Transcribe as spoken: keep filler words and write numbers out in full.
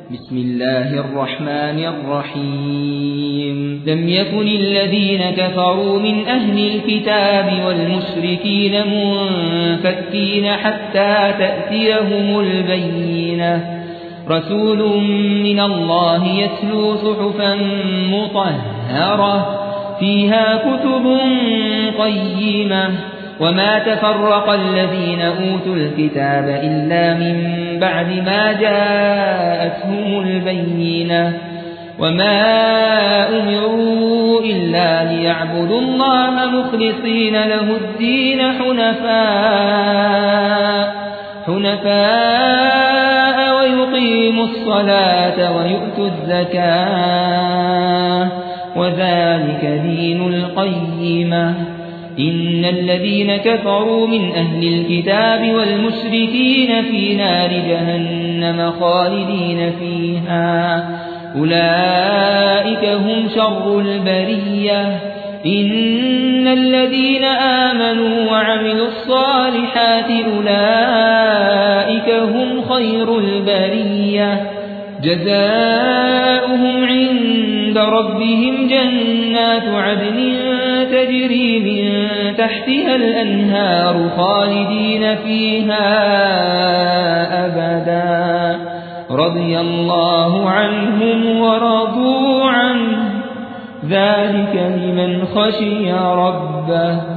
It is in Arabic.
بسم الله الرحمن الرحيم لم يكن الذين كفروا من أهل الكتاب والمشركين منفكين حتى تأتيهم البينة رسول من الله يتلو صحفا مطهرة فيها كتب قيمة وما تفرق الذين أوتوا الكتاب إلا من بعد ما جاءتهم البينة وما أمروا إلا ليعبدوا الله مخلصين له الدين حنفاء حنفاء ويقيموا الصلاة ويؤتوا الزكاة وذلك دين القيمة إن الذين كفروا من أهل الكتاب والمشركين في نار جهنم خالدين فيها أولئك هم شر البرية إن الذين آمنوا وعملوا الصالحات أولئك هم خير البرية جزاؤهم عند ربهم جنات عدن تجري من تحتها الأنهار خالدين فيها أبدا رضي الله عنهم ورضوا عنه ذلك لمن خشي ربه